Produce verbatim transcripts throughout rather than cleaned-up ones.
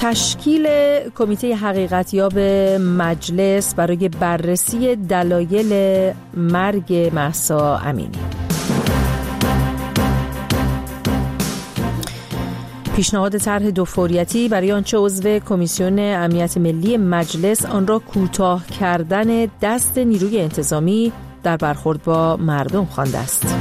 تشکیل کمیته حقیقتیاب مجلس برای بررسی دلایل مرگ مهسا امینی. پیشنهاد طرح دوفوریتی برای آنچه عضو کمیسیون امنیت ملی مجلس آن را کوتاه کردن دست نیروی انتظامی در برخورد با مردم خوانده است.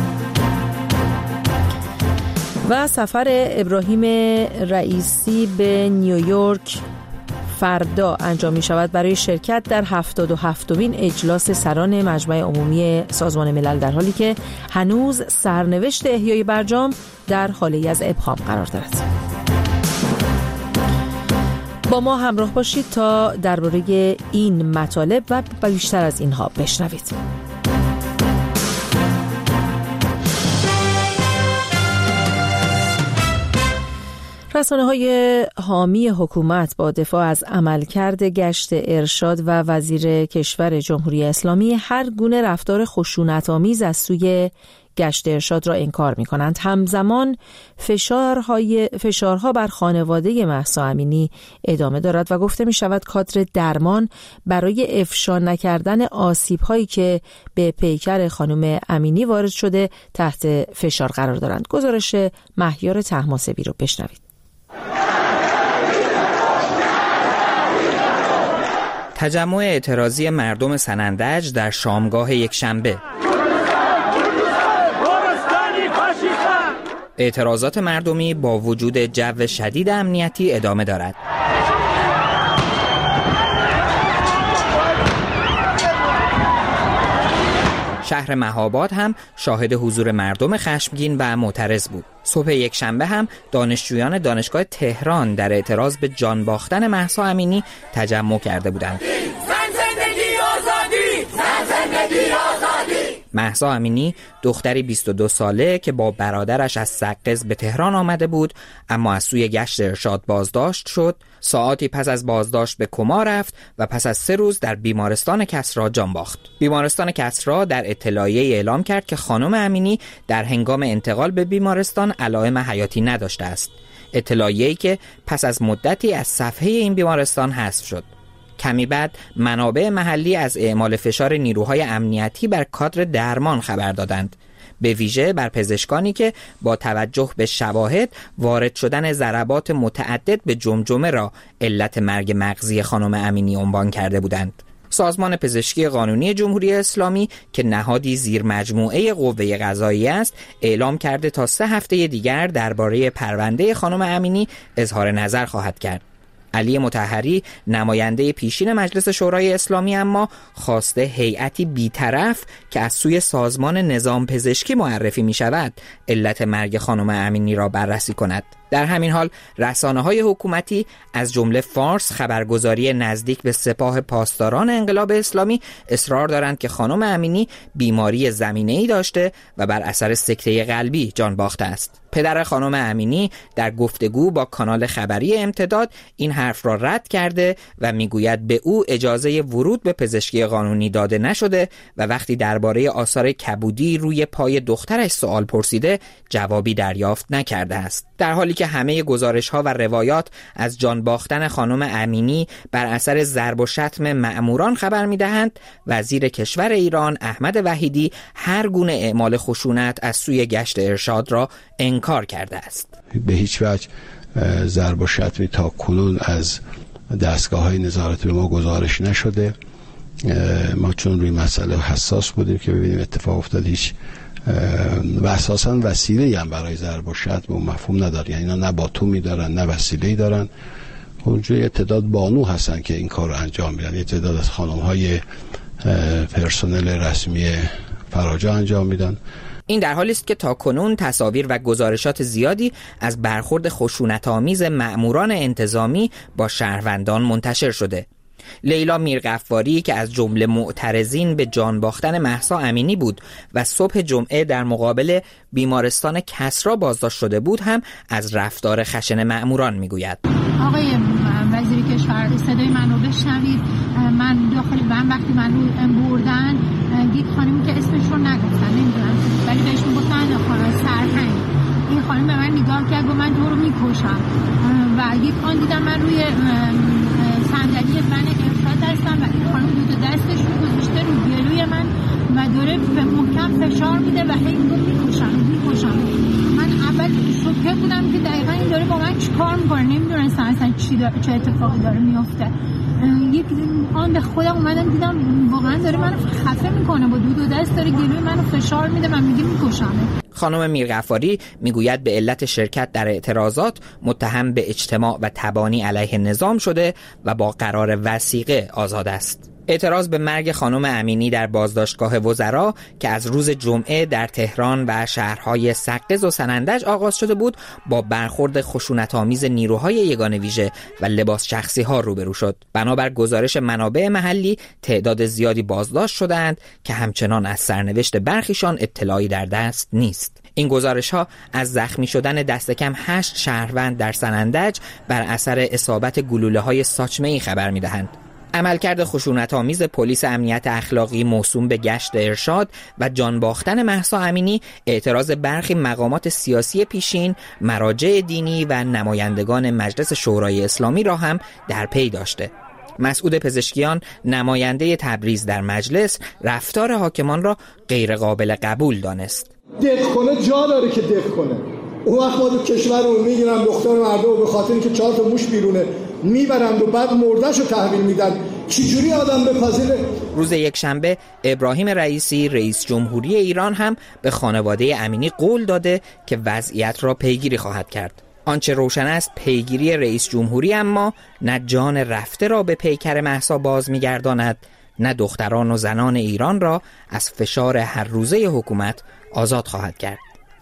و سفر ابراهیم رئیسی به نیویورک فردا انجام می شود برای شرکت در هفتاد و هفتمین اجلاس سران مجمع عمومی سازمان ملل، در حالی که هنوز سرنوشت احیای برجام در حالی از ابهام قرار دارد. با ما همراه باشید تا درباره این مطالب و بیشتر از اینها بشنوید. رسانه‌های حامی حکومت با دفاع از عملکرد گشت ارشاد و وزیر کشور جمهوری اسلامی هر گونه رفتار خشونت‌آمیز از سوی گشت ارشاد را انکار می‌کنند. همزمان فشارهای فشارها بر خانواده مهسا امینی ادامه دارد و گفته می‌شود کادر درمان برای افشا نکردن آسیب‌هایی که به پیکر خانم امینی وارد شده تحت فشار قرار دارند. گزارش مهیار طهماسبی رو بشنوید. تجمع اعتراضی مردم سنندج در شامگاه یکشنبه. اعتراضات مردمی با وجود جو شدید امنیتی ادامه دارد. شهر مهاباد هم شاهد حضور مردم خشمگین و معترض بود. صبح یکشنبه هم دانشجویان دانشگاه تهران در اعتراض به جان باختن مهسا امینی تجمع کرده بودند. زن زندگی آزادی، زن زندگی آزادی. مهسا امینی دختری بیست و دو ساله که با برادرش از سقز به تهران آمده بود، اما از سوی گشت ارشاد بازداشت شد. ساعاتی پس از بازداشت به کما رفت و پس از سه روز در بیمارستان کسری جان باخت. بیمارستان کسری در اطلاعیه اعلام کرد که خانم امینی در هنگام انتقال به بیمارستان علائم حیاتی نداشته است. اطلاعیه‌ای که پس از مدتی از صفحه این بیمارستان حذف شد. کمی بعد منابع محلی از اعمال فشار نیروهای امنیتی بر کادر درمان خبر دادند، به ویژه بر پزشکانی که با توجه به شواهد وارد شدن ضربات متعدد به جمجمه را علت مرگ مغزی خانم امینی عنوان کرده بودند. سازمان پزشکی قانونی جمهوری اسلامی که نهادی زیر مجموعه قوه قضاییه است، اعلام کرده تا سه هفته دیگر درباره پرونده خانم امینی اظهار نظر خواهد کرد. علی مطهری نماینده پیشین مجلس شورای اسلامی اما خواسته هیئتی بی‌طرف که از سوی سازمان نظام پزشکی معرفی می شود علت مرگ خانم امینی را بررسی کند. در همین حال رسانه‌های حکومتی از جمله فارس خبرگزاری نزدیک به سپاه پاسداران انقلاب اسلامی اصرار دارند که خانم امینی بیماری زمینه‌ای داشته و بر اثر سکته قلبی جان باخته است. پدر خانم امینی در گفتگو با کانال خبری امتداد این حرف را رد کرده و میگوید به او اجازه ورود به پزشکی قانونی داده نشده و وقتی درباره آثار کبودی روی پای دخترش سوال پرسیده جوابی دریافت نکرده است. در حالی که همه گزارش‌ها و روایات از جان باختن خانم امینی بر اثر ضرب و شتم مأموران خبر می‌دهند، وزیر کشور ایران احمد وحیدی هر گونه اعمال خشونت از سوی گشت ارشاد را انکار کرده است. به هیچ وجه ضرب و شتمی تا کنون از دستگاه‌های نظارت به ما گزارش نشده. ما چون روی مسئله حساس بودیم که ببینیم اتفاق افتاد، هیچ و اساساً وسیله‌ای هم برای ضرب و شتم و مفهوم نداره، یعنی اینا نه باتومی دارن نه وسیله‌ای دارن. اونجوری تعداد بانو هستن که این کار رو انجام میدن، یه تعداد از خانم‌های پرسنل رسمی فراجا انجام میدن. این در حالی است که تاکنون تصاویر و گزارشات زیادی از برخورد خشونت‌آمیز مأموران انتظامی با شهروندان منتشر شده. لیلا میرغفاری که از جمله معترضین به جان باختن مهسا امینی بود و صبح جمعه در مقابل بیمارستان کسری بازداشت شده بود هم از رفتار خشن مأموران میگوید. آقای وزیر کشور صدای منو بشنوید. من داخل بند وقتی منو بردن دید خانمی که اسمش رو نگفتن، نمیدونم ولی بهش میگفتن خانم سرهنگ. این خانم به من نگاه کرد و من تو رو میکشم. و یک آن دیدم من روی صندلی ون ارشاد هستم و این خانم دو دستش رو گذاشته رو گلوی من و داره به محکم فشار میده و هی میگه میکشم میکشم. من اول شوکه بودم که دقیقا این داره با من چیکار میکنه، نمیدونستم اصلا چی داره، چه اتفاقی داره میفته. یک آن به خودم اومدم دیدم واقعا داره منو خفه میکنه، با دو دو دست داره گلوی منو فشار میده و میگه میکشم. خانم میرغفاری میگوید به علت شرکت در اعتراضات متهم به اجتماع و تبانی علیه نظام شده و با قرار وثیقه آزاد است. اعتراض به مرگ خانم امینی در بازداشتگاه وزرا که از روز جمعه در تهران و شهرهای سقز و سنندج آغاز شده بود، با برخورد خشونت‌آمیز نیروهای یگان ویژه و لباس شخصی ها روبرو شد. بنابر گزارش منابع محلی تعداد زیادی بازداشت شدند که همچنان از سرنوشت برخیشان اطلاعی در دست نیست. این گزارش ها از زخمی شدن دست کم هشت شهروند در سنندج بر اثر اصابت گلوله های ساچمه‌ای خبر می‌دهند. عملکرد خشونت‌آمیز پلیس امنیت اخلاقی موسوم به گشت ارشاد و جان باختن مهسا امینی اعتراض برخی مقامات سیاسی پیشین، مراجع دینی و نمایندگان مجلس شورای اسلامی را هم در پی داشته. مسعود پزشکیان، نماینده تبریز در مجلس، رفتار حاکمان را غیر قابل قبول دانست. دق کنه جا داره که دق کنه. اون وقت ما تو کشور رو میگیرن دختر مردم رو به خاطر اینکه چهار تا موش بیرونه میبرند و بعد مرده‌شو تحویل میدن. چجوری آدم بپذیره؟ روز یک شنبه ابراهیم رئیسی رئیس جمهوری ایران هم به خانواده امینی قول داده که وضعیت را پیگیری خواهد کرد. آنچه روشن است پیگیری رئیس جمهوری اما نه جان رفته را به پیکر مهسا باز میگرداند، نه دختران و زنان ایران را از فشار هر روزه حکومت آزاد خواهد کرد.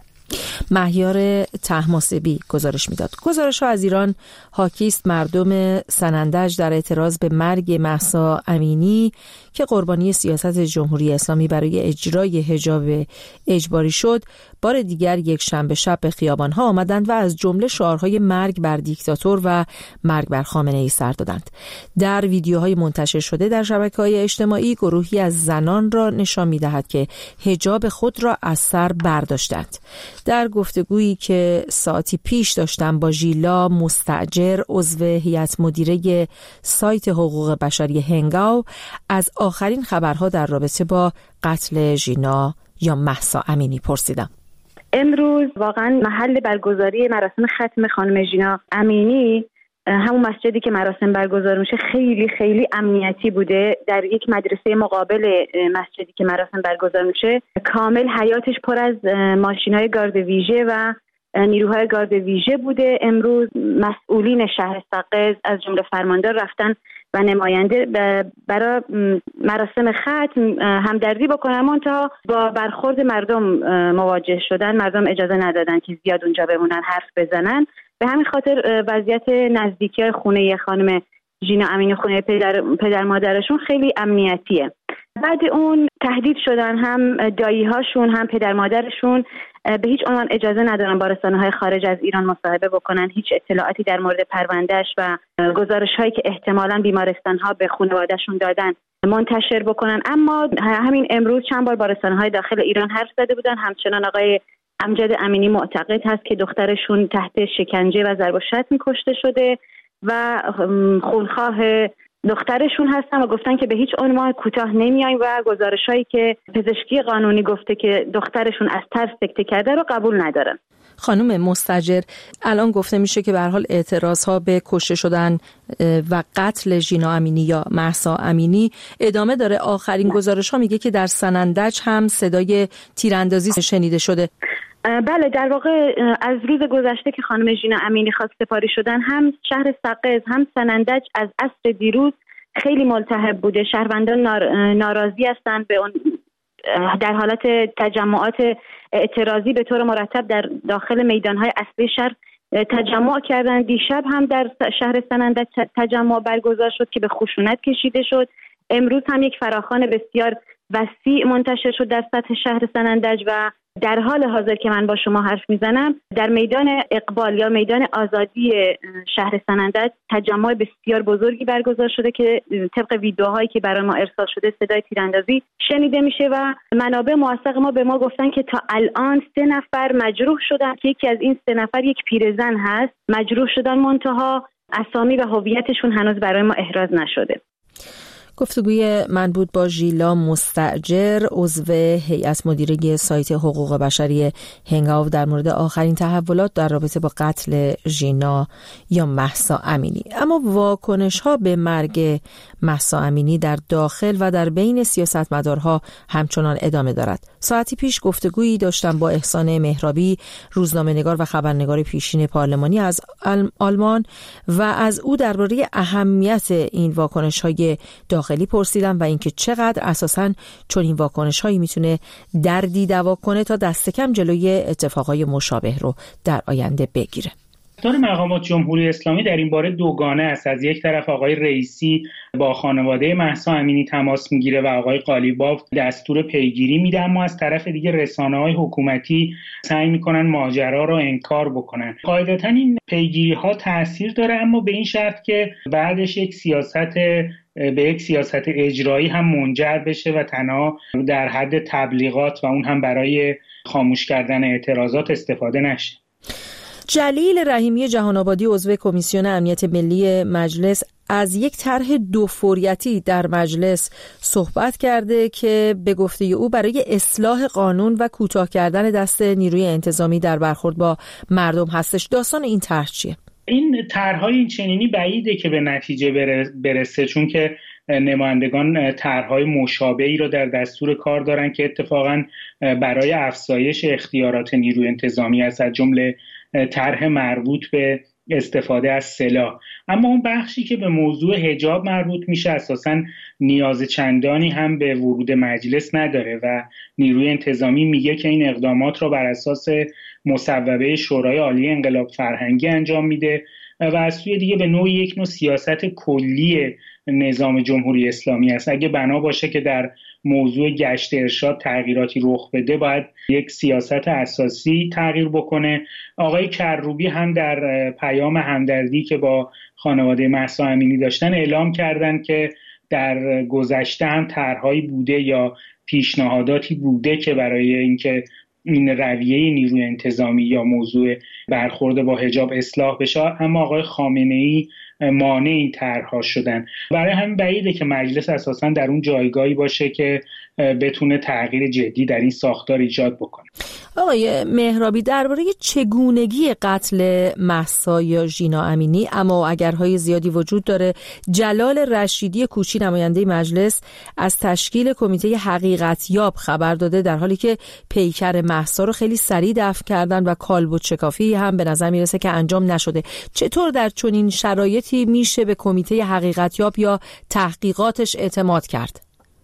مهیار طهماسبی گزارش میداد. گزارش ها از ایران حاکی است مردم سنندج در اعتراض به مرگ مهسا امینی که قربانی سیاست جمهوری اسلامی برای اجرای حجاب اجباری شد، بار دیگر یک شنبه شب به خیابان‌ها آمدند و از جمله شعارهای مرگ بر دیکتاتور و مرگ بر خامنه‌ای سر دادند. در ویدیوهای منتشر شده در شبکه‌های اجتماعی گروهی از زنان را نشان می‌دهد که حجاب خود را از سر برداشتند. در گفتگویی که ساعتی پیش داشتم با ژیلا مستاجر، عضو هیئت مدیره سایت حقوق بشری هنگاو، از آخرین خبرها در رابطه با قتل ژینا یا مهسا امینی پرسیدم. امروز واقعا محل برگزاری مراسم ختم خانم ژینا امینی همون مسجدی که مراسم برگزار میشه خیلی خیلی امنیتی بوده. در یک مدرسه مقابل مسجدی که مراسم برگزار میشه کامل حیاتش پر از ماشین‌های گارد ویژه و نیروهای گارد ویژه بوده. امروز مسئولین شهر سقز از جمله فرماندار رفتن و نماینده برای مراسم ختم همدردی بکنن، منتها با برخورد مردم مواجه شدن. مردم اجازه ندادن که زیاد اونجا بمونن حرف بزنن. به همین خاطر وضعیت نزدیکی خونه خانم ژینا امینی، خونه پدر, پدر مادرشون خیلی امنیتیه. بعد اون تهدید شدن، هم دایی هاشون هم پدر مادرشون به هیچ عنوان اجازه ندارن با رسانه‌های خارج از ایران مصاحبه بکنن، هیچ اطلاعاتی در مورد پروندهش و گزارش‌هایی که احتمالاً بیمارستان‌ها به خانواده‌شون دادن منتشر بکنن. اما همین امروز چند بار با رسانه‌های داخل ایران حرف زده بودن. همچنان آقای امجد امینی معتقد هست که دخترشون تحت شکنجه و ضرب و شتم کشته شده و خونخواه دخترشون هستن و گفتن که به هیچ عنوان کوتاه نمیایم و گزارشایی که پزشکی قانونی گفته که دخترشون از ترس سکته کرده رو قبول ندارن. خانم مستاجر، الان گفته میشه که به هر حال اعتراضها به کشته شدن و قتل ژینا امینی یا مهسا امینی ادامه داره. آخرین گزارش‌ها میگه که در سنندج هم صدای تیراندازی شنیده شده. بله، در واقع از روز گذشته که خانم ژینا امینی خواست سپاری شدن، هم شهر سقز هم سنندج از عصر دیروز خیلی ملتهب بوده. شهروندان ناراضی هستند، به اون در حالت تجمعات اعتراضی به طور مرتب در داخل میدانهای اصلی شهر تجمع کردن. دیشب هم در شهر سنندج تجمع برگزار شد که به خشونت کشیده شد. امروز هم یک فراخوان بسیار وسیع منتشر شد در سطح شهر سنندج و در حال حاضر که من با شما حرف میزنم در میدان اقبال یا میدان آزادی شهر سنندج تجمع بسیار بزرگی برگزار شده که طبق ویدیوهایی که برای ما ارسال شده صدای تیراندازی شنیده میشه و منابع موثق ما به ما گفتن که تا الان سه نفر مجروح شدن که یکی از این سه نفر یک پیرزن هست مجروح شدن، منتها اسامی و هویتشون هنوز برای ما احراز نشده. گفتگوی من بود با ژیلا مستاجر، عضو هیئت مدیره سایت حقوق بشری هنگاو در مورد آخرین تحولات در رابطه با قتل ژینا یا مهسا امینی. اما واکنش ها به مرگ مهسا امینی در داخل و در بین سیاستمدارها همچنان ادامه دارد. ساعتی پیش گفتگویی داشتم با احسان مهرابی، روزنامه‌نگار و خبرنگار پیشین پارلمانی از آلمان و از او درباره اهمیت این واکنش‌های داخلی پرسیدم و اینکه چقدر اساساً چون این واکنش‌هایی میتونه دردی دوا کنه تا دست کم جلوی اتفاقای مشابه رو در آینده بگیره. رفتار مقامات جمهوری اسلامی در این باره دوگانه است. از یک طرف آقای رئیسی با خانواده مهسا امینی تماس میگیره و آقای قالیباف دستور پیگیری میده، اما از طرف دیگه رسانه‌های حکومتی سعی میکنن ماجرا رو انکار بکنن. قاعدتاً این پیگیری ها تاثیر داره، اما به این شرط که بعدش یک سیاست به یک سیاست اجرایی هم منجر بشه و تنها در حد تبلیغات و اون هم برای خاموش کردن اعتراضات استفاده نشه. جلیل رحیمی جهان‌آبادی عضو کمیسیون امنیت ملی مجلس از یک طرح دو فوریتی در مجلس صحبت کرده که به گفته او برای اصلاح قانون و کوتاه کردن دست نیروی انتظامی در برخورد با مردم هستش. داستان این طرح چیه؟ این طرح‌های این چنینی بعیده که به نتیجه برسه، چون که نمایندگان طرح‌های مشابهی رو در دستور کار دارن که اتفاقاً برای افزایش اختیارات نیروی انتظامی است، از جمله طرح مربوط به استفاده از سلاح. اما اون بخشی که به موضوع حجاب مربوط میشه اساساً نیاز چندانی هم به ورود مجلس نداره و نیروی انتظامی میگه که این اقدامات رو بر اساس مصوبه شورای عالی انقلاب فرهنگی انجام میده و از سوی دیگه به نوعی یک نوع سیاست کلی نظام جمهوری اسلامی است. اگه بنا باشه که در موضوع گشت ارشاد تغییراتی رخ بده، باید یک سیاست اساسی تغییر بکنه. آقای کروبی هم در پیام همدردی که با خانواده مهسا امینی داشتن اعلام کردن که در گذشته هم طرحهایی بوده یا پیشنهاداتی بوده که برای اینکه این رویه نیروی انتظامی یا موضوع برخورد با حجاب اصلاح بشه، اما آقای خامنه‌ای مانع این طرح‌ها شدن. برای همین بعیده که مجلس اساساً در اون جایگاهی باشه که بتونه تغییر جدی در این ساختار ایجاد بکنه. آقای مهرابی، درباره چگونگی قتل مهسا یا ژینا امینی اما اگرهای زیادی وجود داره. جلال رشیدی کوچی نماینده مجلس از تشکیل کمیته حقیقتیاب خبر داده، در حالی که پیکر مهسا رو خیلی سریع دفن کردن و کالبد شکافی هم به نظر میرسه که انجام نشده. چطور در چنین شرایطی میشه به کمیته حقیقتیاب یا تحقیقاتش اعتماد کرد؟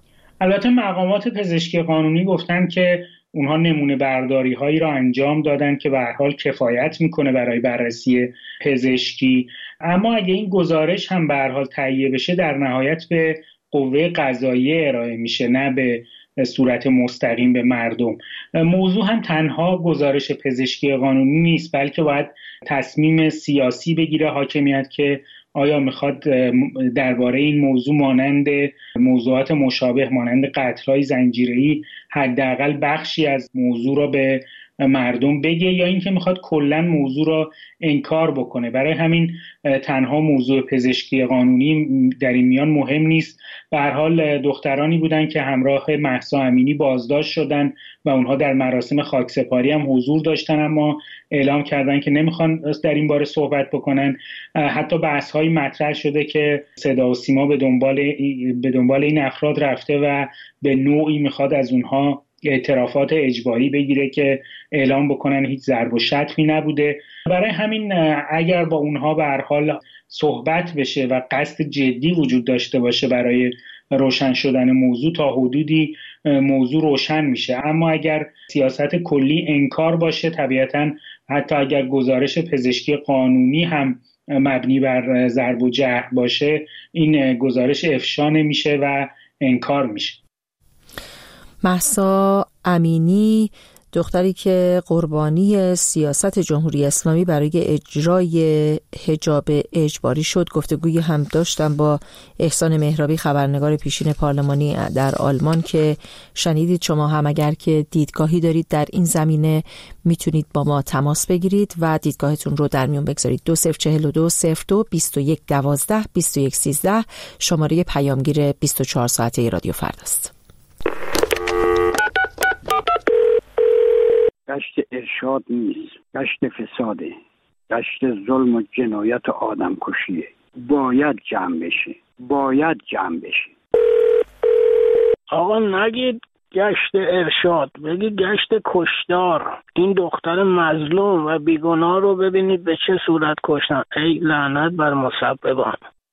البته مقامات پزشکی قانونی گفتن که اونها نمونه برداری هایی را انجام دادن که به هر حال کفایت میکنه برای بررسی پزشکی، اما اگه این گزارش هم به هر حال تهیه بشه در نهایت به قوه قضاییه ارائه میشه، نه به صورت مستقیم به مردم. موضوع هم تنها گزارش پزشکی قانونی نیست، بلکه باید تصمیم سیاسی بگیره حاکمیت که آیا میخواد درباره این موضوع مانند موضوعات مشابه مانند قتل‌های زنجیره‌ای حداقل بخشی از موضوع را به مردم بگه، یا اینکه میخواد کلا موضوع را انکار بکنه. برای همین تنها موضوع پزشکی قانونی در این میان مهم نیست. به هر حال دخترانی بودن که همراه مهسا امینی بازداشت شدن و اونها در مراسم خاکسپاری هم حضور داشتن، اما اعلام کردن که نمیخوان در این باره صحبت بکنن. حتی بحث‌هایی مطرح شده که صدا و سیما به دنبال به دنبال این افراد رفته و به نوعی میخواد از اونها اعترافات اجباری بگیره که اعلام بکنن هیچ ضرب و شتمی نبوده. برای همین اگر با اونها به هر حال صحبت بشه و قصد جدی وجود داشته باشه برای روشن شدن موضوع، تا حدودی موضوع روشن میشه. اما اگر سیاست کلی انکار باشه، طبیعتاً حتی اگر گزارش پزشکی قانونی هم مبنی بر ضرب و جرح باشه، این گزارش افشا نمیشه و انکار میشه. مهسا امینی دختری که قربانی سیاست جمهوری اسلامی برای اجرای حجاب اجباری شد. گفتگوی هم داشتم با احسان مهرابی، خبرنگار پیشین پارلمانی در آلمان، که شنیدید. شما هم اگر که دیدگاهی دارید در این زمینه میتونید با ما تماس بگیرید و دیدگاهتون رو در میون بگذارید. دو صفر چهل و دو صفر دو بیست و یک دوازده بیست و یک سیزده شماره پیامگیر بیست و چهار ساعته رادیو فردا است. گشت ارشاد نیست، گشت فساده، گشت ظلم و جنایت و آدم کشیه. باید جمع بشه، باید جمع بشه. آقا نگید گشت ارشاد، بگید گشت کشتار. این دختر مظلوم و بیگناه رو ببینید به چه صورت کشتن. ای لعنت بر مسببان.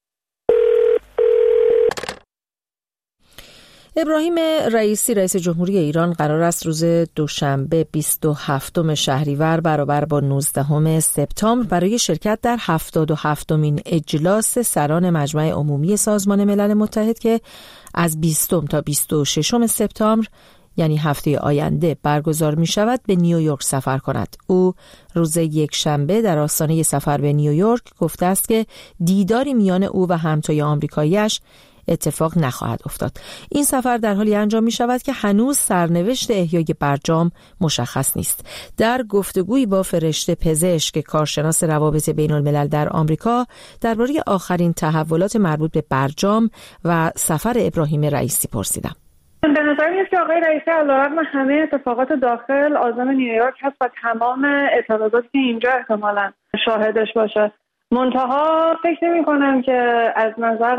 ابراهیم رئیسی رئیس جمهوری ایران قرار است روز دوشنبه بیست و هفتم شهریور برابر با نوزدهم سپتامبر برای شرکت در هفتاد و هفتمین اجلاس سران مجمع عمومی سازمان ملل متحد که از بیستم تا بیست و ششم سپتامبر یعنی هفته آینده برگزار می شود به نیویورک سفر کند. او روز یک شنبه در آستانه سفر به نیویورک گفته است که دیداری میان او و همتای آمریکایی‌اش اتفاق نخواهد افتاد. این سفر در حالی انجام می شود که هنوز سرنوشت احیای برجام مشخص نیست. در گفتگویی با فرشته پزشک، کارشناس روابط بین الملل در آمریکا، درباره آخرین تحولات مربوط به برجام و سفر ابراهیم رئیسی پرسیدم. به نظر میاد که آقای رئیسی علیرغم همه اتفاقات داخل عازم نیویورک هست و تمام اعتراضاتی که اینجا احتمالاً شاهدش باشه. منتها فکر نمی کنم که از نظر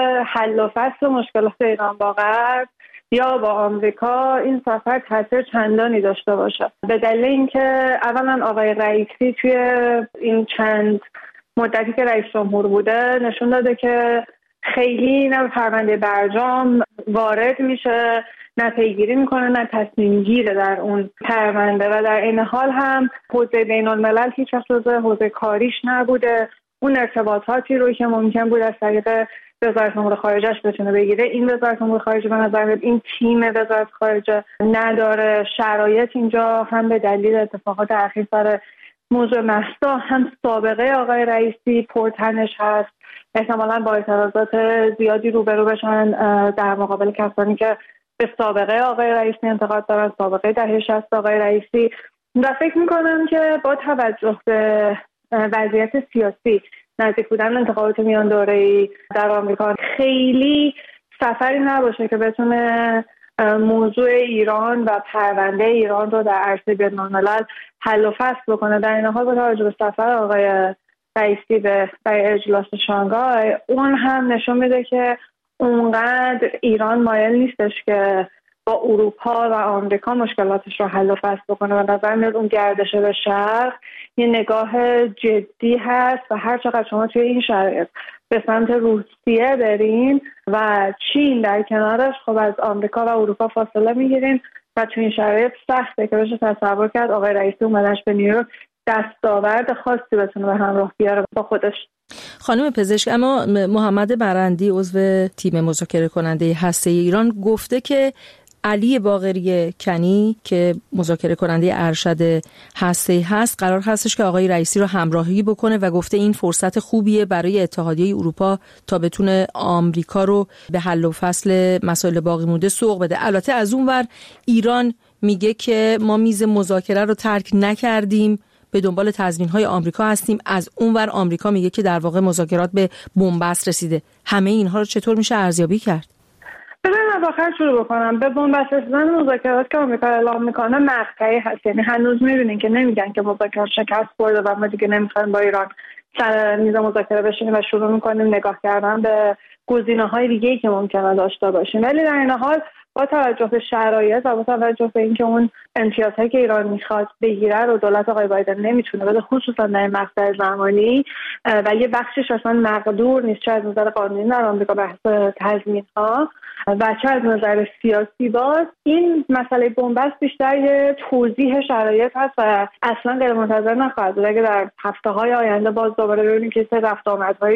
حل و فصل مشکلات ایران با غرب یا با آمریکا این سفر تاثیر چندانی داشته باشه، به دلیل اینکه اولا آقای رئیسی توی این چند مدتی که رئیس جمهور بوده نشون داده که خیلی نه پرونده برجام وارد میشه، نه پیگیری میکنه، نه تصمیم گیره در اون پرونده و در این حال هم حوزه بین الملل هیچ وقت جزو حوزه کاریش نبوده. اون ارتباطاتی روی که ممکن بود از طریق وزارت امور خارجه‌اش بتونه بگیره، این وزارت امور خارجه به نظر میاد این تیم وزارت خارجه نداره. شرایط اینجا هم به دلیل اتفاقات اخیر سر موضوع مهسا هم سابقه آقای رئیسی پرتنش هست، احتمالاً با اعتراضات زیادی روبرو بشن در مقابل کسانی که به سابقه آقای رئیسی انتقاد دارن، سابقه دهه شصت آقای رئیسی. و فکر میکنم که با توجه به وضعیت سیاسی نزدیک بودن انتخابات میان دوره‌ای در آمریکا خیلی سفری نباشه که بتونه موضوع ایران و پرونده ایران رو در عرصه بین‌الملل حل و فصل بکنه. در این حال با توجه به سفر آقای رئیسی به برای اجلاس شانگهای، اون هم نشون میده که اونقدر ایران مایل نیستش که با اروپا و آمریکا مشکلاتش رو حل و فصل بکنه و نظر میاد اون گردش به شرق یه نگاه جدی هست و هر چقدر شما توی این شرایط به سمت روسیه برین و چین در کنارش، خب از آمریکا و اروپا فاصله میگیرین و توی این شرایط سخته که بشه تصور کرد آقای رئیسی اومدنش به نیویورک دستاورد خاصی بتونه به همراه بیاره با خودش. خانم پزشک، اما محمد برندی عضو تیم مذاکره کننده هسته ایران گفته که علی باقری کنی که مذاکره کننده ارشد هسته هست قرار هستش که آقای رئیسی رو همراهی بکنه و گفته این فرصت خوبیه برای اتحادیه اروپا تا بتونه آمریکا رو به حل و فصل مسائل باقی مونده سوق بده. البته از اون ور ایران میگه که ما میز مذاکره رو ترک نکردیم، به دنبال تضمین‌های آمریکا هستیم. از اون ور آمریکا میگه که در واقع مذاکرات به بنبست رسیده. همه اینها رو چطور میشه ارزیابی کرد؟ ببینم از آخر شروع بکنم. به بنبست رسیدن مذاکرات که آمریکا اعلام میکنه مقطعی هست، یعنی هنوز میبینین که نمیگن که مذاکرات شکست خورده و ما دیگه نمیخوایم با ایران سر میز مذاکره بشینیم و شروع میکنیم نگاه کردن به گزینه‌های دیگه‌ای که ممکنه داشته باشیم. ولی در این حال با توجه به شرایط و با توجه به اینکه اون امتیازهایی که ایران میخواد بگیره رو دولت آقای بایدن نمیتونه بده، خصوصا در مقطع زمانی و یه بخشش اصلا مقدور نیست، چه از نظر قانونی در آمریکا بحث تضمین‌ها و چه از نظر سیاسی. باز این مسئله بنبست بیشتر یه توضیح شرایط هست و اصلا غیر منتظر نخواهد بود. اگه در هفته‌های آینده باز دوباره ببینیم که سه رفت آمدهای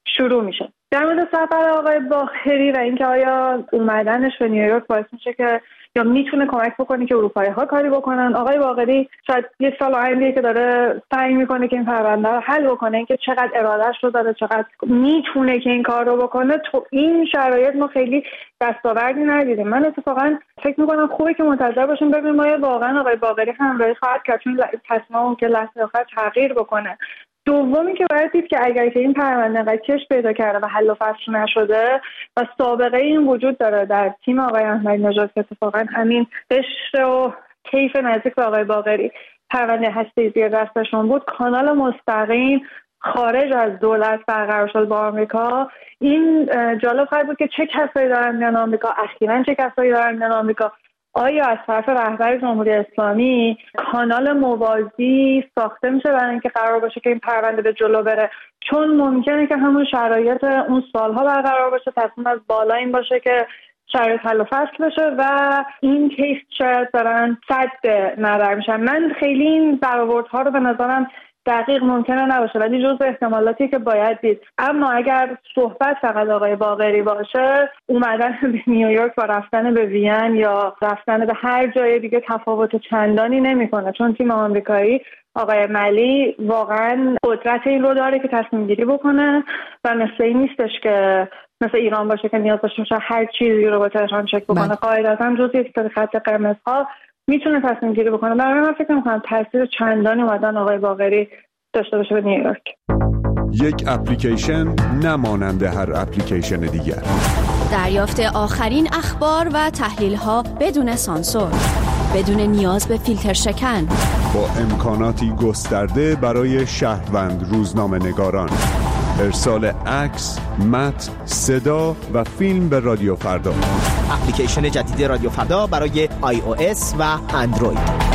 شروع میشه. در مورد سفر آقای باقری و اینکه آیا اومدنش به نیویورک باعث میشه که یا میتونه کمک بکنه که اروپایی ها کاری بکنن، آقای باقری شاید یک سال آینده که داره سعی میکنه که این پرونده رو حل بکنه، اینکه چقدر ارادهش رو داره، چقدر میتونه که این کار رو بکنه، تو این شرایط ما خیلی دستاوردی ندیدیم. من اتفاقا فکر میکنم خوبه که منتظر باشیم ببینیم آیا واقعا آقای باقری همراهی خواهد کرد، چون تصمیم که لحظه آخر تغییر بکنه. دومی که باید دید که اگر که این پرونده انقدر کش پیدا کرده و حل و فصل نشده و سابقه این وجود داره در تیم آقای احمدی نژاد که اتفاقا همین قشر و کیف نزدیک به آقای باقری پرونده هسته‌ای زیر دستشون بود، کانال مستقیم خارج از دولت برقرار شد با آمریکا. این جالب خواهد بود که چه کسایی دارن میان آمریکا، اخیراً چه کسایی دارن میان آمریکا، آیا از طرف رهبر جمهوری اسلامی کانال موازی ساخته میشه برای اینکه قرار باشه که این پرونده به جلو بره، چون ممکنه که همون شرایط اون سالها برقرار باشه، تصمیم از بالا این باشه که شرایط حل و فصل بشه و این کیس شاید دارن صد نظر میشن. من خیلی این برآوردها رو به نظرم دقیق ممکنه نباشه ولی جزء احتمالاتی که باید دید. اما اگر صحبت فقط آقای باقری باشه، اومدن به نیویورک و رفتن به وین یا رفتن به هر جای دیگه تفاوت چندانی نمیکنه، چون تیم آمریکایی آقای ملی واقعا قدرت این رو داره که تصمیم گیری بکنه و مثل این نیستش که مثل ایران باشه که نیاز داشته باشه هر چیزی رو با تهران چک بکنه. قاعدتا جزء یک خط قرمزها میتونه تصمیم گیری بکنه. برای من فکر می‌کنم تاثیر چندانی اومدن آقای باقری داشته باشه به نیویورک. یک اپلیکیشن نمانند هر اپلیکیشن دیگر. دریافت آخرین اخبار و تحلیل‌ها بدون سانسور، بدون نیاز به فیلتر شکن، با امکاناتی گسترده برای شهروند روزنامه‌نگاران. ارسال عکس، متن، صدا و فیلم به رادیو فردا. اپلیکیشن جدید رادیو فردا برای آی او اس و اندروید.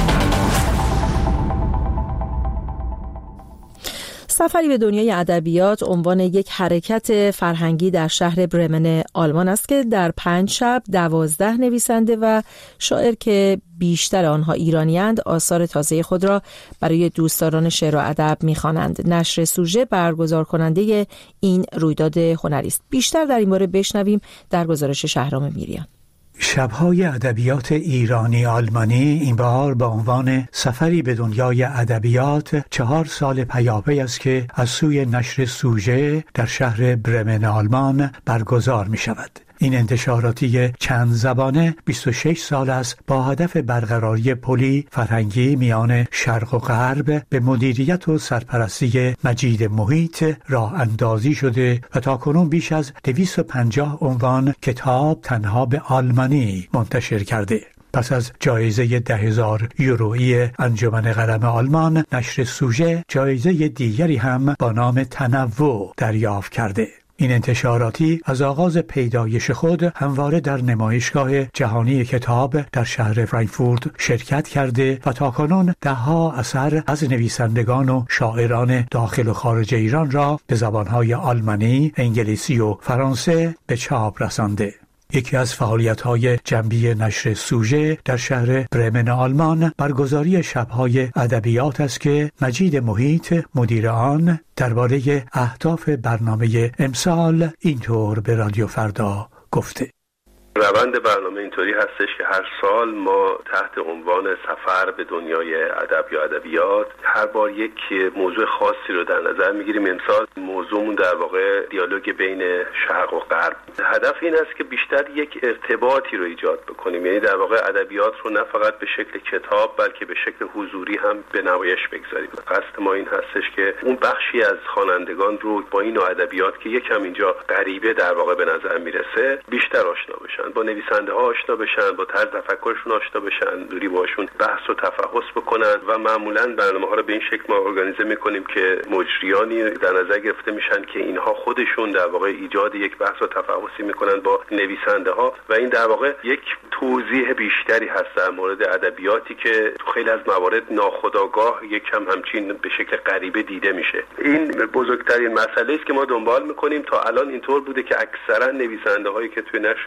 سفری به دنیای ادبیات عنوان یک حرکت فرهنگی در شهر برمن آلمان است که در پنج شب دوازده نویسنده و شاعر که بیشتر آنها ایرانی‌اند آثار تازه خود را برای دوستداران شعر و ادب می‌خوانند. نشر سوژه برگزار کننده این رویداد هنری است. بیشتر در این باره بشنویم در گزارش شهرام میریان. شب‌های ادبیات ایرانی آلمانی این بار با عنوان سفری به دنیای ادبیات چهار سال پیاپی است که از سوی نشر سوژه در شهر برمن آلمان برگزار می شود. این انتشاراتی چند زبانه بیست و شش سال است با هدف برقراری پلی فرهنگی میان شرق و غرب به مدیریت و سرپرستی مجید محیط راه اندازی شده و تاکنون بیش از دویست و پنجاه عنوان کتاب تنها به آلمانی منتشر کرده. پس از جایزه ده هزار یورویی انجمن قلم آلمان، نشر سوژه جایزه دیگری هم با نام تنوع دریافت کرده. این انتشاراتی از آغاز پیدایش خود همواره در نمایشگاه جهانی کتاب در شهر فرانکفورت شرکت کرده و تاکنون ده‌ها اثر از نویسندگان و شاعران داخل و خارج ایران را به زبانهای آلمانی، انگلیسی و فرانسه به چاپ رسانده. یکی از فعالیت‌های جنبی نشر سوژه در شهر برمن آلمان برگزاری شب‌های ادبیات است که مجید محیط مدیر آن درباره اهداف برنامه امسال اینطور به رادیو فردا گفته: روند برنامه اینطوری هستش که هر سال ما تحت عنوان سفر به دنیای ادب یا ادبیات هر بار یک موضوع خاصی رو در نظر میگیریم. امسال موضوعمون در واقع دیالوگ بین شرق و غرب. هدف این است که بیشتر یک ارتباطی رو ایجاد بکنیم، یعنی در واقع ادبیات رو نه فقط به شکل کتاب بلکه به شکل حضوری هم به نمایش بگذاریم. قصد ما این هستش که اون بخشی از خوانندگان رو با این ادبیات که یکم اینجا غریبه در واقع به نظر میرسه بیشتر آشنا بشن، با نویسنده ها آشنا بشن، با طرز تفکرشون آشنا بشن، دوری باشون بحث و تفحص بکنن و معمولا برنامه ها رو به این شکل ما ارگانیزه میکنیم که مجریانی در نظر گرفته میشن که اینها خودشون در واقع ایجاد یک بحث و تفحصی میکنن با نویسنده ها و این در واقع یک توضیح بیشتری هست در مورد ادبیاتی که تو خیلی از موارد ناخودآگاه یکم همچین به شکل غریبه دیده میشه. این بزرگترین مسئله است که ما دنبال میکنیم. تا الان اینطور بوده که اکثرا نویسنده هایی که توی نشر سوژه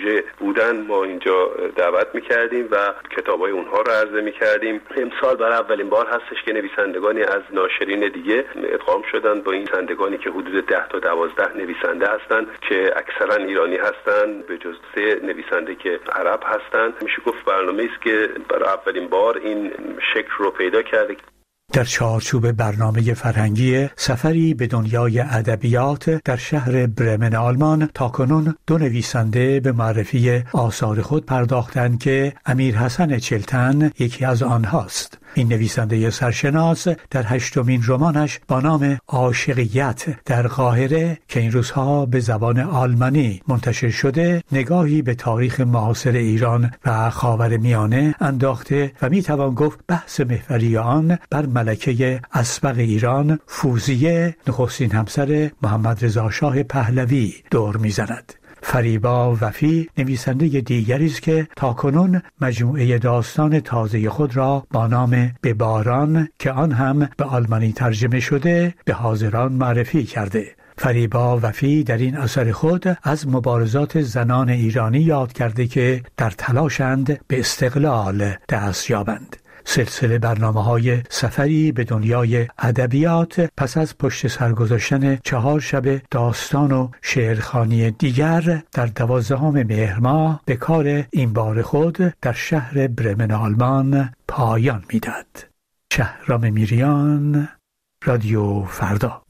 پروژه بودن ما اینجا دعوت میکردیم و کتابای اونها رو عرضه میکردیم. امسال برای اولین بار هستش که نویسندگانی از ناشرین دیگه ادغام شدن با این نویسندگانی که حدود ده تا دوازده نویسنده هستن که اکثرا ایرانی هستن به جز سه نویسنده که عرب هستن. میشه گفت برنامه‌ای است که برای اولین بار این شکل رو پیدا کرده. در چارچوب برنامه فرهنگی سفری به دنیای ادبیات در شهر برمن آلمان تاکنون دو نویسنده به معرفی آثار خود پرداختند که امیر حسن چلتن یکی از آنهاست. این نویسنده سرشناس در هشتمین رمانش با نام عاشقیت در قاهره که این روزها به زبان آلمانی منتشر شده نگاهی به تاریخ معاصر ایران و خاورمیانه انداخته و میتوان گفت بحث محوری آن بر ملکه اسبق ایران فوزیه نخستین همسر محمد رضا شاه پهلوی دور میزند. فریبا وفی نویسنده دیگری است که تاکنون مجموعه داستان تازه خود را با نام به باران که آن هم به آلمانی ترجمه شده به حاضران معرفی کرده. فریبا وفی در این اثر خود از مبارزات زنان ایرانی یاد کرده که در تلاشند به استقلال دست یابند. سلسله برنامه‌های سفری به دنیای ادبیات پس از پشت سر گذاشتن چهار شب داستان و شعرخوانی دیگر در دوازدهم مهر ماه به کار این بار خود در شهر برمن آلمان پایان می‌دهد. شهرام میریان، رادیو فردا.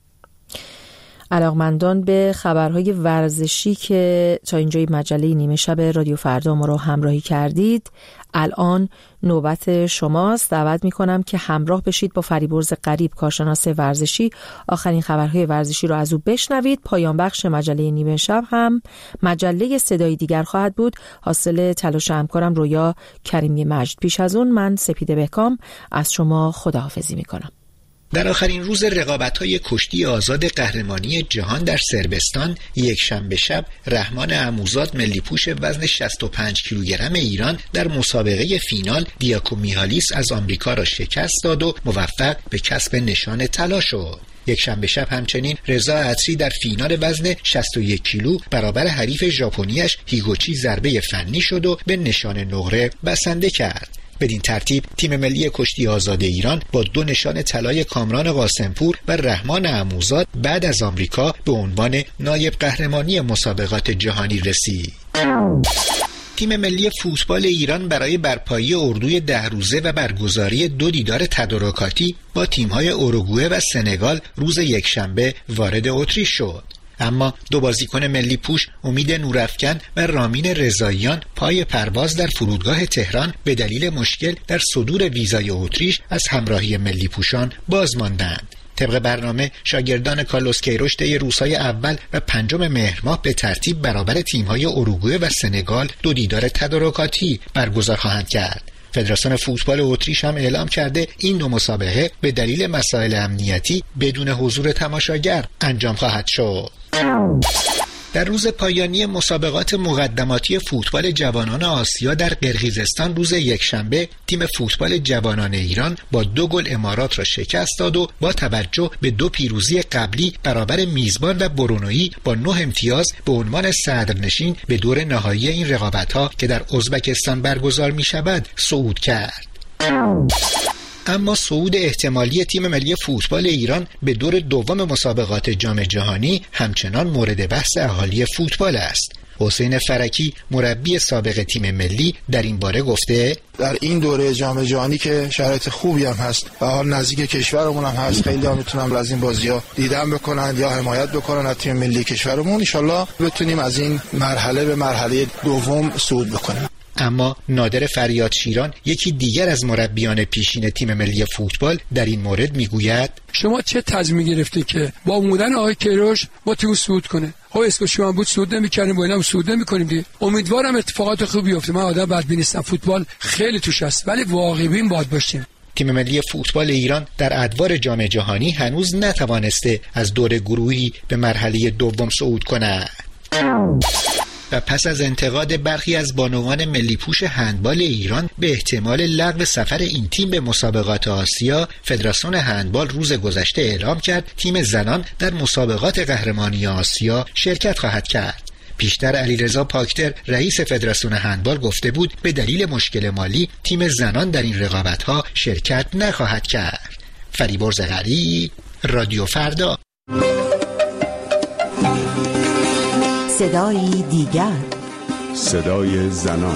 علاقمندان به خبرهای ورزشی که تا اینجای مجله نیمه شب رادیو فردا ما رو همراهی کردید، الان نوبت شماست. دعوت میکنم که همراه بشید با فریبرز قریب، کارشناس ورزشی، آخرین خبرهای ورزشی رو از او بشنوید. پایان بخش مجله نیمه شب هم مجله صدای دیگر خواهد بود، حاصل تلاش همکارم رویا کریمی مجد. پیش از اون من سپیده بهکام از شما خداحافظی میکنم. در آخرین روز رقابت‌های کشتی آزاد قهرمانی جهان در صربستان یک شنبه شب رحمان عموزاد ملی پوش وزن شصت و پنج کیلوگرم ایران در مسابقه فینال دیاکو میهالیس از آمریکا را شکست داد و موفق به کسب نشان طلا شد. یک شنبه شب همچنین رضا عطری در فینال وزن شصت و یک کیلو برابر حریف ژاپنیش هیگوچی ضربه فنی شد و به نشان نقره بسنده کرد. بدین ترتیب تیم ملی کشتی آزاد ایران با دو نشان طلای کامران قاسمپور و رحمان عموزاد بعد از آمریکا به عنوان نایب قهرمانی مسابقات جهانی رسید. تیم ملی فوتبال ایران برای برپایی اردوی ده روزه و برگزاری دو دیدار تدارکاتی با تیم‌های اوروگوئه و سنگال روز یکشنبه وارد اتریش شد. اما دو بازیکن ملی پوش امید نورافکن و رامین رضاییان پای پرواز در فرودگاه تهران به دلیل مشکل در صدور ویزای اتریش از همراهی ملی پوشان باز ماندند. طبق برنامه شاگردان کارلوس کیروش طی روزهای اول و پنجم مهر ماه به ترتیب برابر تیم‌های اوروگوئه و سنگال دو دیدار تدارکاتی برگزار خواهند کرد. فدراسیون فوتبال اتریش هم اعلام کرده این دو مسابقه به دلیل مسائل امنیتی بدون حضور تماشاگر انجام خواهد شد. در روز پایانی مسابقات مقدماتی فوتبال جوانان آسیا در قرقیزستان روز یکشنبه تیم فوتبال جوانان ایران با دو گل امارات را شکست داد و با توجه به دو پیروزی قبلی برابر میزبان و برونویی با نه امتیاز به عنوان صدرنشین به دور نهایی این رقابت‌ها که در ازبکستان برگزار می‌شود صعود کرد. اما صعود احتمالی تیم ملی فوتبال ایران به دور دوم مسابقات جام جهانی همچنان مورد بحث اهالی فوتبال است. حسین فرکی مربی سابق تیم ملی در این باره گفته در این دوره جام جهانی که شرایط خوبی هم هست و حال نزدیک کشورمون هم هست، خیلی ها میتونن از این بازی‌ها دیدن بکنن یا حمایت بکنن از تیم ملی کشورمون. ان شاءالله بتونیم از این مرحله به مرحله دوم صعود بکنیم. اما نادر فریاد شیران یکی دیگر از مربیان پیشین تیم ملی فوتبال در این مورد میگوید شما چه تصمیمی گرفتید که با اومدن آقای کیروش با تیم صعود کنه؟ ها اسکوچی هم بود صعود نمی‌کردیم، با اینا صعود نمی‌کنیم دیگه. امیدوارم اتفاقات خوبی بیفته. من آدم بدبین نیستم، فوتبال خیلی توش هست، ولی واقعی بین باید باشیم. تیم ملی فوتبال ایران در ادوار جام جهانی هنوز نتوانسته از دور گروهی به مرحله دوم صعود کند. و پس از انتقاد برخی از بانوان ملی پوش هندبال ایران به احتمال لغو سفر این تیم به مسابقات آسیا، فدراسیون هندبال روز گذشته اعلام کرد تیم زنان در مسابقات قهرمانی آسیا شرکت خواهد کرد. پیشتر علیرضا پاکتر رئیس فدراسیون هندبال گفته بود به دلیل مشکل مالی تیم زنان در این رقابت‌ها شرکت نخواهد کرد. فریبرز غریب، رادیو فردا. صدای دیگر، صدای زنان.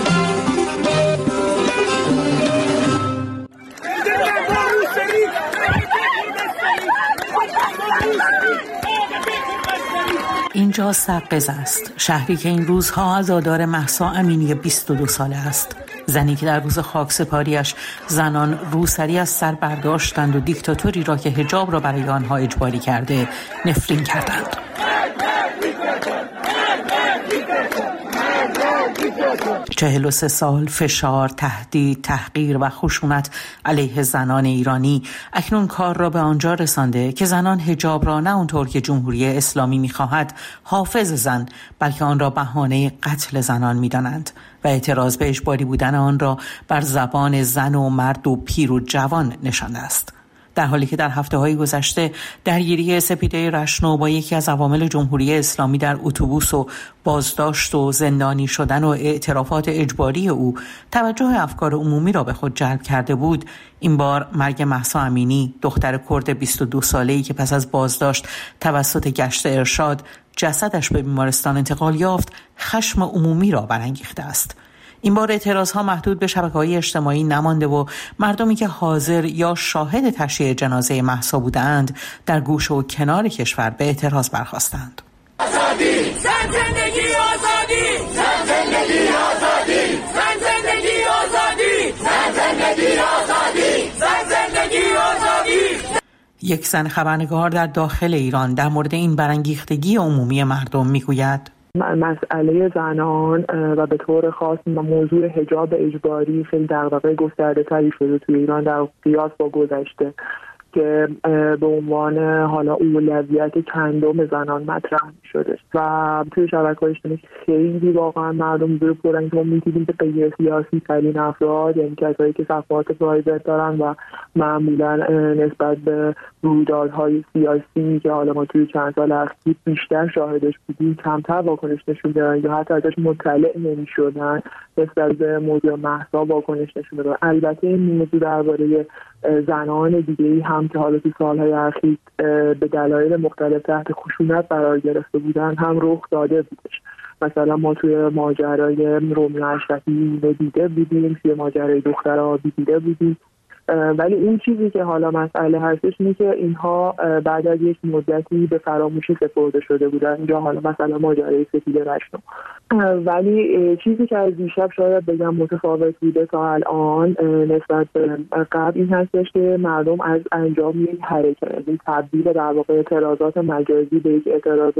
اینجا سقز است، شهری که این روزها عزادار مهسا امینی بیست و دو ساله است، زنی که در روز خاکسپاریش زنان روسری از سر برداشتند و دیکتاتوری را که حجاب را برای آنها اجباری کرده نفرین کردند. چهل و سه سال فشار، تهدید، تحقیر و خشونت علیه زنان ایرانی اکنون کار را به آنجا رسانده که زنان حجاب را نه اونطور که جمهوری اسلامی می‌خواهد حافظ زن، بلکه آن را بهانه قتل زنان می‌دانند و اعتراض به اجباری بودن آن را بر زبان زن و مرد و پیر و جوان نشانده است. در حالی که در هفته‌های گذشته درگیری سپیده رشنو با یکی از عوامل جمهوری اسلامی در اتوبوس و بازداشت و زندانی شدن و اعترافات اجباری او توجه افکار عمومی را به خود جلب کرده بود، این بار مرگ مهسا امینی، دختر کرد بیست و دو ساله‌ای که پس از بازداشت توسط گشت ارشاد جسدش به بیمارستان انتقال یافت، خشم عمومی را برانگیخته است. این بار اعتراضها محدود به شبکه‌های اجتماعی نمانده و مردمی که حاضر یا شاهد تشییع جنازه مهسا بودند در گوشه و کنار کشور به اعتراض برخاستند. آزادی، زن زندگی آزادی، زن زندگی آزادی، زن زندگی آزادی، زن زندگی آزادی، زن زندگی آزادی. یک زن خبرنگار در داخل ایران در مورد این برانگیختگی عمومی مردم میگوید: مسئله زنان و به طور خاص موضوع حجاب اجباری خیلی دغدغه گسترده تری شده توی ایران در قیاس با گذشته که به عنوان حالا اولویت کندم زنان مطرح شده و توی شبکه‌های اجتماعی خیلی واقعا مردم زیر پرن که ما می‌دیدیم که غیر سیاسی ترین افراد، یعنی کسایی که صفحات پرایوت دارن و معمولا نسبت به رویدادهای سیاسی که حالا ما توی چند سال اخیر بیشتر شاهدش بودیم کمتر واکنش نشون دادن یا حتی ازش مطلع نمی‌شدن، نسبت به موضوع مهسا واکنش نشون دادن. البته این موضوع درباره زنان دیگه‌ای هم که حالا تو سالهای اخیر به دلایل مختلف تحت خشونت قرار گرفته بودن هم رخ داده بودش. مثلا ما توی ماجرای رومی اشرفی دیده بودیم، توی ماجرای دختر آبی دیده بودیم، ولی اون چیزی که حالا مسئله هستش اینه که اینها بعد از یک مدتی به فراموشی سپرده شده بودن. اینجا حالا مثلا ماجرای سپیده رشنو، ولی چیزی که از دیشب شاید بگم متفاوت بوده تا الان نسبت به قبل این هستش که مردم از انجام یک حرکت، یک تبدیل در واقع اعتراضات مجازی به یک اعتراض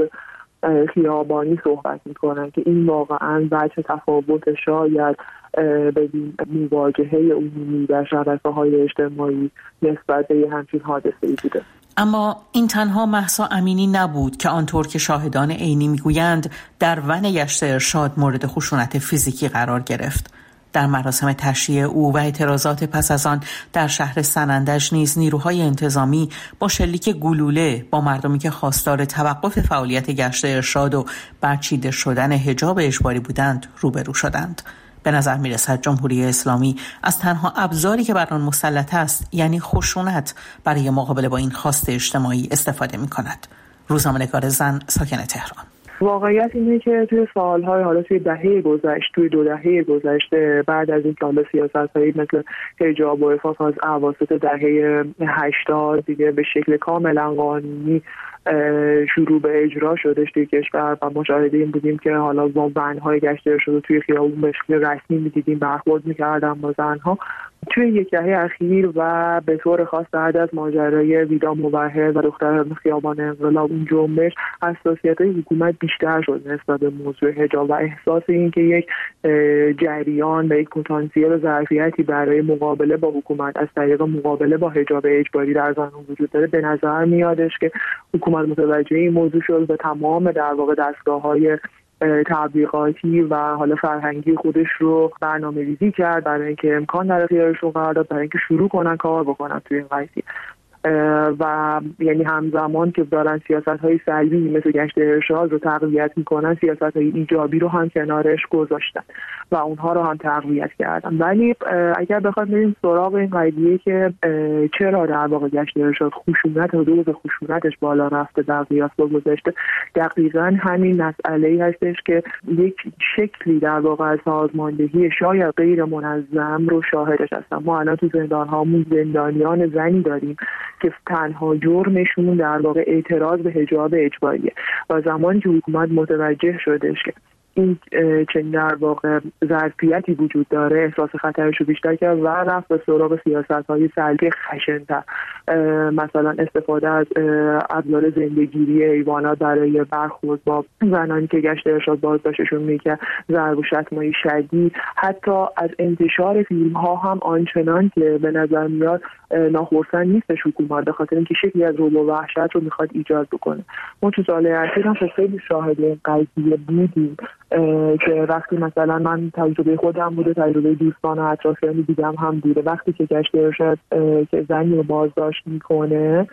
خیابانی صحبت میکنن که این واقعا وجه تفاوت شاید بدین مواجهه عمومی در شبکه‌های اجتماعی نسبت به همچین حادثه‌ای بوده. اما این تنها مهسا امینی نبود که آنطور که شاهدان عینی میگویند در ون گشت ارشاد مورد خشونت فیزیکی قرار گرفت. در مراسم تشییع او و اعتراضات پس از آن در شهر سنندج نیز نیروهای انتظامی با شلیک گلوله با مردمی که خواستار توقف فعالیت گشت ارشاد و برچیده شدن حجاب اجباری بودند روبرو شدند. به نظر می‌رسد جمهوری اسلامی از تنها ابزاری که بر آن مسلط است، یعنی خشونت، برای مقابله با این خواست اجتماعی استفاده می‌کند. روزنامه‌نگار زن ساکن تهران: واقعیت اینه که توی سالهای حالا توی دهه گذشته توی دو دهه گذشته بعد از این که حالا سیاست‌هایی مثل حجاب و عفاف از اواسط دهه هشتاد دیگه به شکل کاملا قانونی شروع به اجرا شدش توی کشور و مشاهده این بودیم که حالا با زن‌های گشت ارشاد توی خیابون به شکل رسمی می‌دیدیم برخورد می‌کردن با زن‌ها. توی یک دهه اخیر و به طور خاص بعد از ماجرای ویدا موحد و دختر خیابان انقلاب اون جنبش حساسیت‌های حکومت بیشتر شد نسبت به موضوع حجاب و احساس این که یک جریان و یک پتانسیل ظرفیتی برای مقابله با حکومت از طریق مقابله با حجاب اجباری در زنان وجود داره. به نظر میادش که حکومت متوجه این موضوع شد و تمام در واقع دستگاه‌های تبلیغاتی و حالا فرهنگی خودش رو برنامه‌ریزی کرد برای اینکه امکان در اختیارشون قرار داد برای اینکه شروع کنن کار بکنن توی این قضیه. و یعنی همزمان که دارن سیاست‌های سلبی مثل گشت ارشاد رو تقویت میکنن، سیاست‌های ایجابی رو هم کنارش گذاشتن و اونها رو هم تقویت کردن. ولی اگر بخواد بریم سراغ این قضیه که چرا در واقع گشت ارشاد خشونت و دوز خشونتش بالا رفته در قیاس با گذشته، دقیقاً همین مسئله‌ای هستش که یک شکلی در واقع از سازماندهی شاید غیر منظم رو شاهدش هستم. ما الان تو زندان‌هامون زندانیان زنی داریم که تنها جرمشون در واقع اعتراض به حجاب اجباریه و زمانی که حکومت متوجه شدش که این چنین در واقع ظرفیتی وجود داره، احساس خطرش رو بیشتر کرد و رفت به سراغ سیاست‌های سلبی خشن‌تر، مثلا استفاده از ابزار زندگیری حیوانات برای برخورد با زنانی که گشت ارشاد بازداشتشون میکرد، ضرب و شتم‌های شدید، حتی از انتشار فیلم‌ها هم آنچنان که به نظر میاد ناخرسند نیستش حکومت، به خاطر اینکه شکلی از رعب و وحشت رو میخواد ایجاد بکنه. ما تو سال‌های اخیر هم خیلی شاهد این قضیه بودیم که وقتی مثلا من تجربه خودم بوده، تجربه دوستان و اطرافیان دیگم هم بوده، وقتی که گشت ارشاد که زنی رو بازداشت میکنه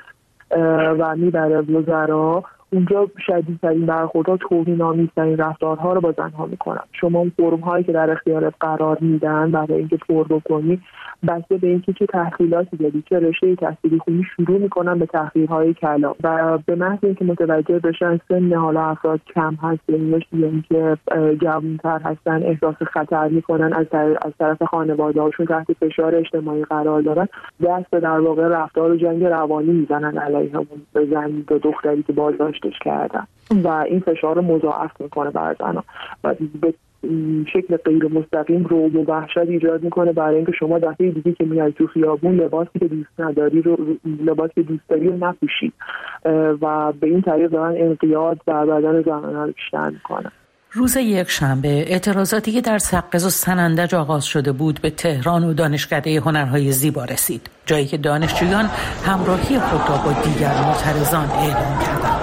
و میبره وزرا، اونجا شدیدترین برخوردها، توهین‌آمیزترین رفتارها رو با زنها میکنن. شما اون فرم‌هایی که در اختیارت قرار میدن برای اینکه پر بکنی، بسته به اینکه چه تحصیلاتی داری، چه رشته تحصیلی خونی، شروع میکنن به تحقیرهای کلام و به محض اینکه متوجه بشن سن حالا افراد کم هست یا اینکه جوان‌تر هستن، احساس خطر میکنن، از طرف از طرف خانواده‌هاشون تحت فشار اجتماعی قرار دارن، دست به در واقع رفتار و جنگ روانی میزنن علیه اون زن و دختری که بازداشتش کردن و این فشار رو مضاعف میکنه بر زنها و به شکل غیر مستقیم رعب و وحشت ایجاد میکنه برای اینکه شما دفعه دیگه که میای تو خیابون لباسی که دوست نداری رو لباسی که دوست داری رو نپوشی و به این طریق دارن انقیاد در بدن زنان رو بیشتر میکنن. روز یک شنبه اعتراضاتی که در سقز و سنندج آغاز شده بود به تهران و دانشکده هنرهای زیبا رسید، جایی که دانشجویان همراهی خود را با دیگر معترضان اعلام کردند.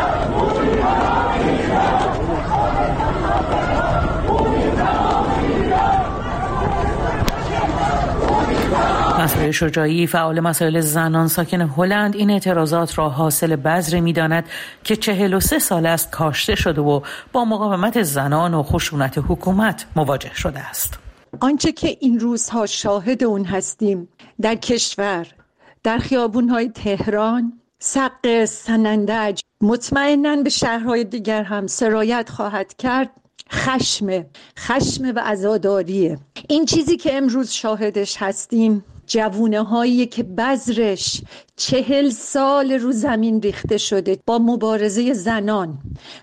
مسئول شجاعی، فعال مسائل زنان ساکن هلند، این اعتراضات را حاصل بذری می‌داند که چهل و سه سال است کاشته شده و با مقاومت زنان و خشونت حکومت مواجه شده است. آنچه که این روزها شاهد اون هستیم در کشور، در خیابون‌های تهران، سقز، سنندج، مطمئناً به شهرهای دیگر هم سرایت خواهد کرد، خشم خشم و عزاداریه. این چیزی که امروز شاهدش هستیم جوونه هایی که بذرش چهل سال رو زمین ریخته شده با مبارزه زنان،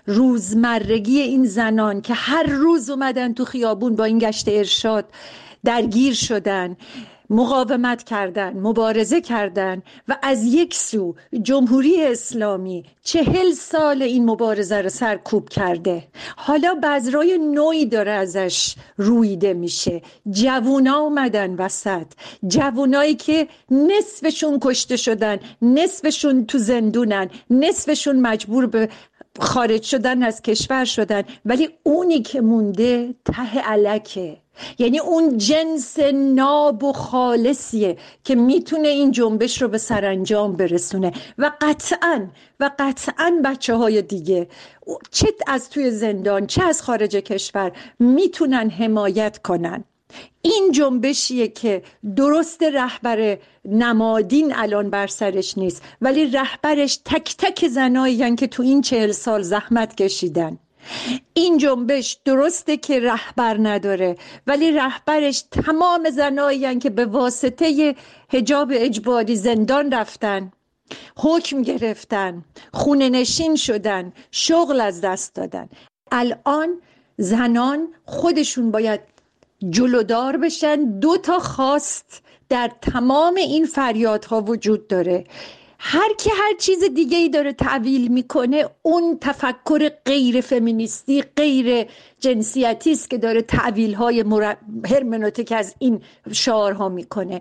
روزمرگی این زنان که هر روز اومدن تو خیابون با این گشت ارشاد درگیر شدن، مقاومت کردن، مبارزه کردن و از یک سو جمهوری اسلامی چهل سال این مبارزه رو سرکوب کرده. حالا بذرای نوعی داره ازش رویده میشه. جوونا اومدن وسط، جوونایی که نصفشون کشته شدن، نصفشون تو زندونن، نصفشون مجبور به خارج شدن از کشور شدن، ولی اونی که مونده ته الکه، یعنی اون جنس ناب و خالصیه که میتونه این جنبش رو به سرانجام برسونه و قطعاً و قطعاً بچه های دیگه چه از توی زندان چه از خارج کشور میتونن حمایت کنن. این جنبشیه که درست رهبر نمادین الان بر سرش نیست، ولی رهبرش تک تک زنایین که تو این چهل سال زحمت کشیدن. این جنبش درسته که رهبر نداره، ولی رهبرش تمام زنایین که به واسطه حجاب اجباری زندان رفتن، حکم گرفتن، خونه نشین شدن، شغل از دست دادن. الان زنان خودشون باید جلودار بشن. دو تا خواست در تمام این فریادها وجود داره. هر کی هر چیز دیگه ای داره تعویل میکنه، اون تفکر غیر فمینیستی، غیر جنسیتی است که داره تعویل های مر... هرمنوتیک از این شعارها میکنه.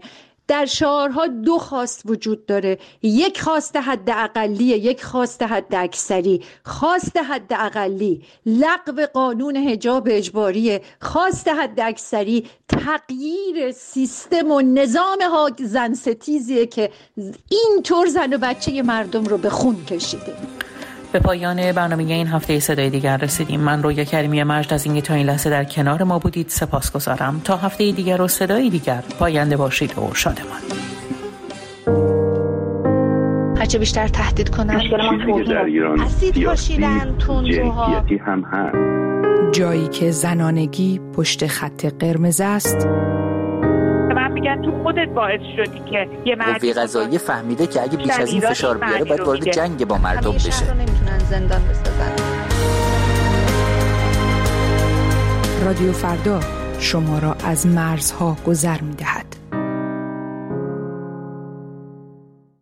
در شعارها دو خواست وجود داره، یک خواست حد اقلیه، یک خواست حد اکثری. خواست حد اقلی لغو قانون حجاب اجباریه، خواست حد اکثری تغییر سیستم و نظام ها زن ستیزیه که اینطور زن و بچه مردم رو به خون کشیده. به پایان برنامه این هفته صدای دیگر رسیدیم. من رویا کریمی مجد از اینکه تا این لحظه در کنار ما بودید سپاسگزارم. تا هفته دیگر و صدای دیگر پاینده باشید و شادمان. هرچه بیشتر تهدید کنن چیزی در ایران اسید پاشیدن تندروها هم هست. جایی که زنانگی پشت خط قرمز است. من میگن تو خودت باعث شدی که یه مرد قوه قضاییه فهمیده که اگه بیش از این فشار بیاره باید وارد جنگ با مردم بشه. همیشه رو نمیتونن زندان بسازن. رادیو فردا شما را از مرزها گذر میدهد.